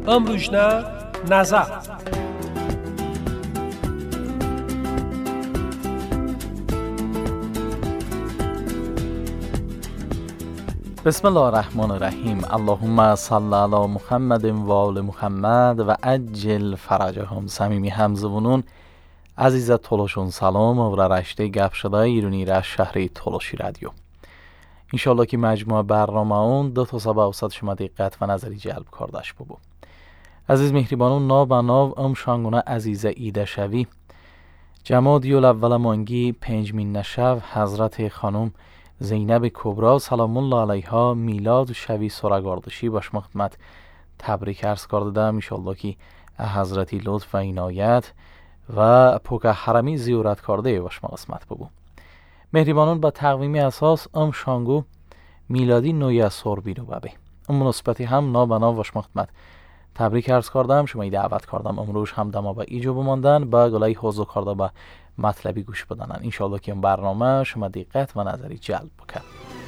امروشنه نظر. بسم الله الرحمن الرحیم. اللهم صل علی محمد و آل محمد و عجل فرجهم. صمیمی همزبونون عزیز تولوشون سلام و رشته گپ شده ایرانی را شهر تولوشی رادیو. انشالله که مجموعه برنامه اون 2 تا سبا اوسط شما دقت و نظری جلب کردش ببو. عزیز مهربانون ناو و ناو ام شانگونه عزیز ایده شوی جمادی الاول مانگی 5 نشو حضرت خانم زینب کبرا سلام الله علیها میلاد شوی سرگاردشی باش خدمت تبریک عرض کرده دم. انشالله که حضرتی لطف و عنایت و پوک حرمی زیارت کرده باش قسمت ببو. مهربانان با تقویمی اساس ام شانگو میلادی نوی سور بیرو ببه ام مناسبتی هم نا بنا باش خدمت تبریک عرض کردم. شما دعوت کردم امروز هم دما با ایجو بماندن با گلای حوضو کرده با مطلبی گوش بدنن. انشالله که این برنامه شما دقت و نظری جلب بکن.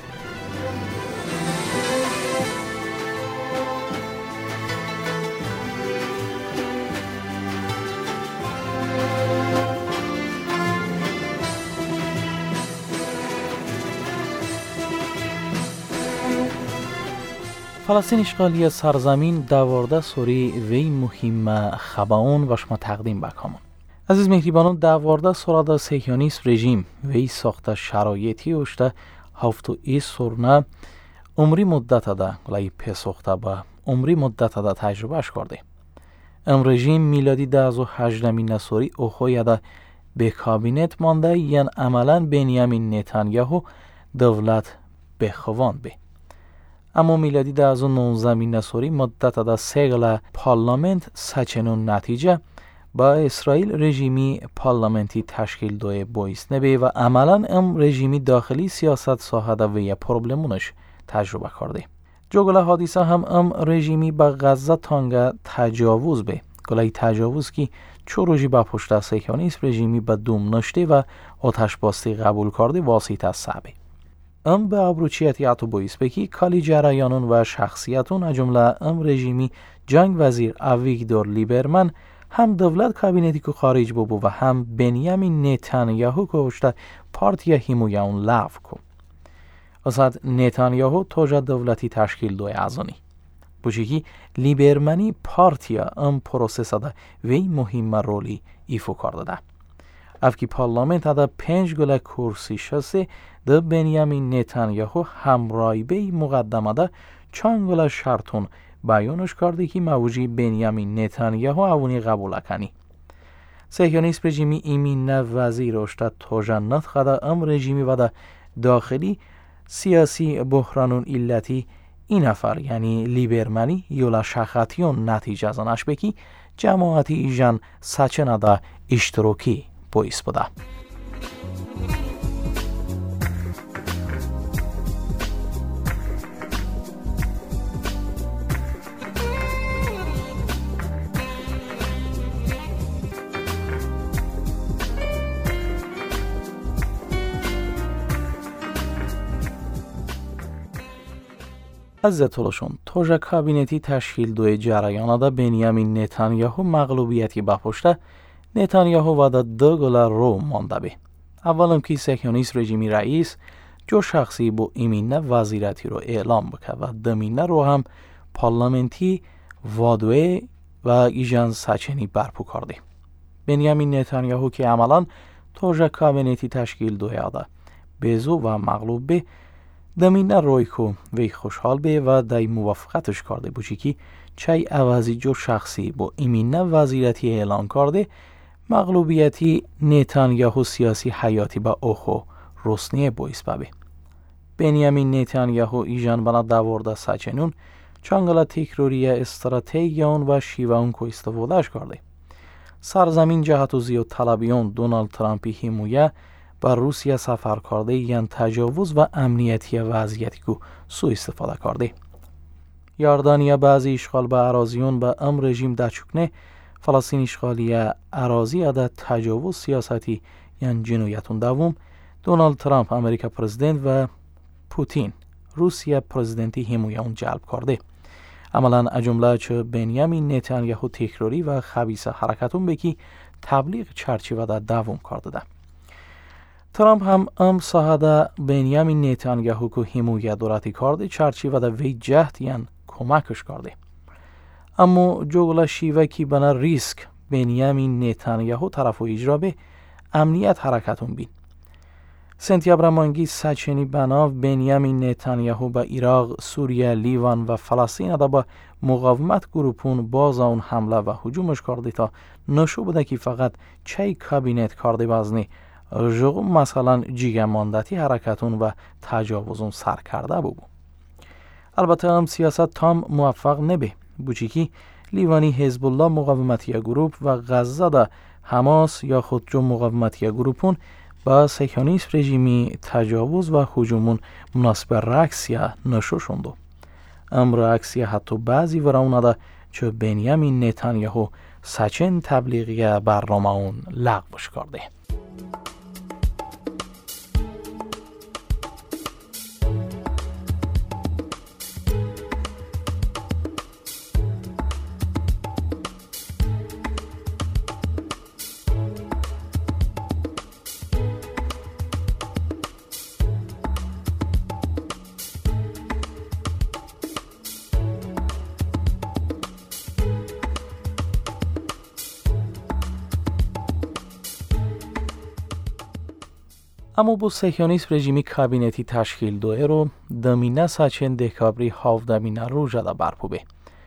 فلسطین اشغالی سرزمین 12 سوری وی مهم خباون و شما تقدیم بکامون. عزیز مهربانان 12 سوره صهیونیست رژیم وی ساخته شرایطی اوشته هفتو ای سورنه عمری مدت ده گلای پسخته با عمری مدت ده تجربهش کرده. ام رژیم میلادی 18 نسوری اوخوی ده به کابینت مانده یعنی عملا بنیامین نتانیاهو دولت بخوان به. اما میلادی 19 نسوری مدت ده سیگل پارلمنت سچنون نتیجه با اسرائیل رژیمی پارلمنتی تشکیل دوی بایست نبی و عملا ام رژیمی داخلی سیاست ساحده و یه پروبلمونش تجربه کرده. جو گله حادثه هم ام رژیمی با غزه تانگه تجاوز به گله تجاوز کی چو روژی با پشت صهیونیست رژیمی با دوم نشته و آتش باستی قبول کرده واسطه صعبه. ام به ابروچیتی اتو بایست بکی کالی جریانون و شخصیتون اجمله ام رژیمی جنگ وزیر اویگدور لیبرمن هم دولت کابینتی که خارج بو و هم بنیامین نتانیاهو که اشته پارتیا هیمویاون لاف کو. اصاد نتانیاهو توجه دولتی تشکیل دوی ازانی. بوشیکی لیبرمنی پارتیا ام پروسس ده وی مهم رولی ایفو کرده ده. افکی پارلمنت ده 5 گله کرسی شسته ده بنیامین نتانیاهو همراهی به مقدمه ده چند گله شرطون بیانش کرده که موجی بنیامین نتانیاهو اونی قبول کنی. صهیونیست رژیمی ایمین وزیر اشتاد توجنت خدا ام رژیمی و ده داخلی سیاسی بحرانون علتی این نفر یعنی لیبرمنی یولا شخاتیون نتیجه زنش بکی جماعتی ایجان سچنه ده اشتراکی بایست بوده. از تولوشون توجه کابینتی تشکیل دوی جریان ده بنیامین نتانیاهو مغلوبیتی با پشته نتانیاهو و ده 2 گله رو مانده به. اولم که صهیونیست رژیمی رئیس جو شخصی با ایمینه وزیرتی رو اعلام بکه و دمینه رو هم پارلمنتی وادوه و ایجان سچنی برپو کرده. بنیامین نتانیاهو که عملا توجه کابینتی تشکیل دوی ده بزو و مغلوب به دمینه روی کو وی خوشحال به و دای موافقتش کرده بوشی که چای عوضی جو شخصی با ایمینه وزیرتی اعلان کرده مغلوبیتی نتانیاهو سیاسی حیاتی با اوخو رسنیه بایست ببه. بنیامین نتانیاهو ایجان بنا 12 سچنون چانگلا تکروری استراتژیون و شیوون کو استفادهش کرده. سرزمین جهت و زیاد طلبیون دونالد ترامپی حمایه با روسیه سفر کرده یعنی تجاوز و امنیتی وضعیتی که سوء استفاده کرده. یاردانیا بعضی اشغال به اراضیون به ام رژیم دچکنه فلسطین اشغالی اراضی عدد تجاوز سیاستی یعنی جنایتون دوم دونالد ترامپ امریکا پرزیدنت و پوتین روسیه پرزیدنتی حمایه اون جلب کرده. عملا اجمله چه بنیامین نتانیاهو تکراری و خبیث حرکتون بکی تبلیغ چرچیوه دوام کرده. ترامپ هم ساهده بنیامین نتانیاهو که حمایت دورتی کرده چرچیوه وی جهت یان کمکش کرده. اما جوگلا شیوه کی بنا ریسک بنیامین نتانیاهو طرفو اجرا به امنیت حرکتون بین. سنتیابر مانگی سچنی بنا بنیامین نتانیاهو با عراق، سوریه، لیوان و فلسطین دا با مقاومت گروپون باز اون حمله و هجومش کرده تا نشو بوده که فقط چه کابینت کرده بازنی جغم مثلا جیگه ماندتی حرکتون و تجاوزون سر کرده بود. البته هم سیاست تام موفق نبه بوچی که لیوانی حزب الله مقاومتی گروپ و غزه دا حماس یا خودجو مقاومتی گروپون با صهیونیسم رژیمی تجاوز و هجومون مناسب رکسیه نشو شوندو. امر رکسیه حتی بعضی وراونه دا چه بنیامین نتانیاهو سچن تبلیغی برنامه اون لغوش کرده. اما با صهیونیسم رژیمی کابینتی تشکیل دوه رو دمینه سچن دکابری هاودمینه رو جدا برپوبه.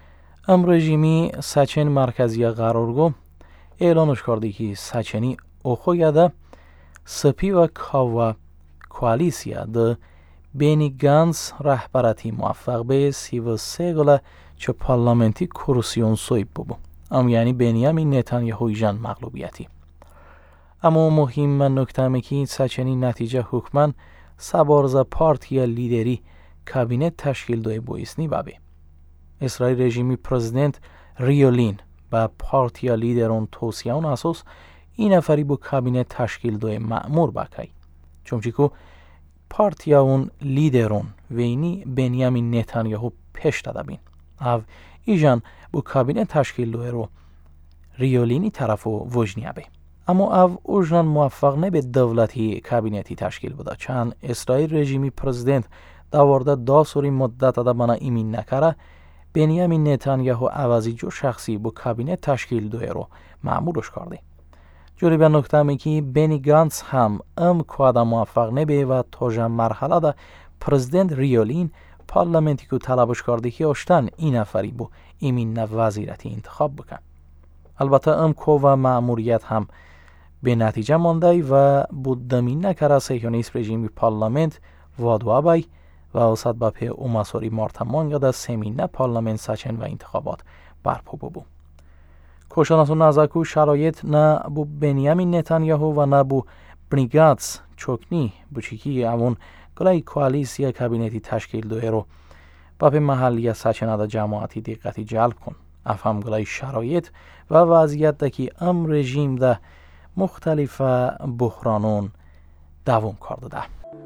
رژیمی سچن مرکزی قرارگو اعلانش کرده که سچنی اوخویده سپی و کاوا کوالیسیا ده بینی گانس رهبرتی موفق به 33 گله چه پارلمنتی کرسیون سویب ببو. یعنی بنیامین نتانیاهو جان مغلوبیتی. اما مهم نکته که سچنی نتیجه حکمن سبارزا پارتیا لیدری کابینت تشکیل دوی بویسنی بابه. اسرائیل رژیمی پرزیدنت ریولین با پارتیا لیدرون توسیهون اساس این نفری با کابینت تشکیل دوی مأمور بکی. چونچه که پارتیا اون لیدرون وینی بنیامین نتانیاهو پیش داده بین. او ایجان با کابینت تشکیل دوی رو ریولینی طرفو وجنیه بی. اما او اوجنان موفق نه به دولتی کابینتی تشکیل بوده چند اسرائیل رژیمی پرزیدنت داورده داسوری مدت دا بنا ایمین نکره بنیامین نتانیاهو عوضی جو شخصی با کابینت تشکیل دوی رو مأمورش کرده. جوری به نکته می که بنی گانس هم کوادا موفق نبه و تا مرحله دا پرزیدنت ریولین پارلمنتی که طلبش کرده که اشتن این نفری با ایمین وزیرتی انتخاب بکن. البته کوا مأموریت هم به نتیجه مانده و بودمین نکره صهیونیسم رژیمی پارلمنت وادوا بای و اوسط با پی اوماسوری مارتمان یاده سمینه پارلمنت سچن و انتخابات برپو ببو. کوشاناتو نزاکو شرایط نه بو بنیامین نتانیاهو و نه بو بریگاتس چوکنی بچیکی اون گلای کوالیسیا کابینتی تشکیل دوه رو با پی محلی سچن دا جماعتی دقتی جلب کن. افهم گلای شرایط و وضعیت دا که رژیم دا مختلف بحرانون دوام کرده ده.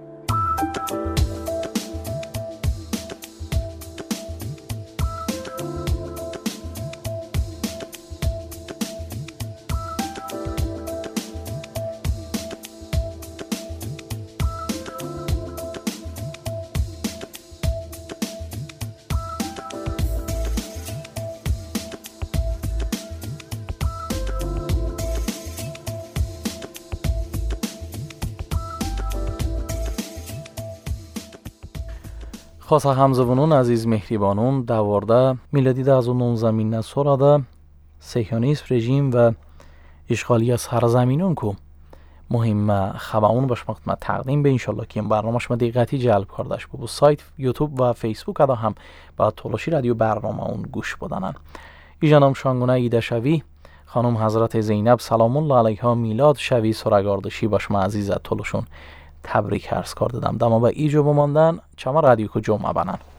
خاصه همزبانون عزیز مهربانون دوارده میلادی 2019 سراده صهیونیسم رژیم و اشغالی سرزمینون که مهم خبرون باش ما تقدیم به انشالله که این برنامهش ما دقیقتی جلب کردش بو سایت یوتیوب و فیسبوک ادا هم با تولاشی رادیو برنامه اون گوش بدنن. ایجانم شانگونه ایده شوی خانم حضرت زینب سلام الله علیها میلاد شوی سرگاردشی باش ما عزیزت تولشون تبریک عرض کردم. دما با ایجو بماندن چما رادیو کو جمعه بنن.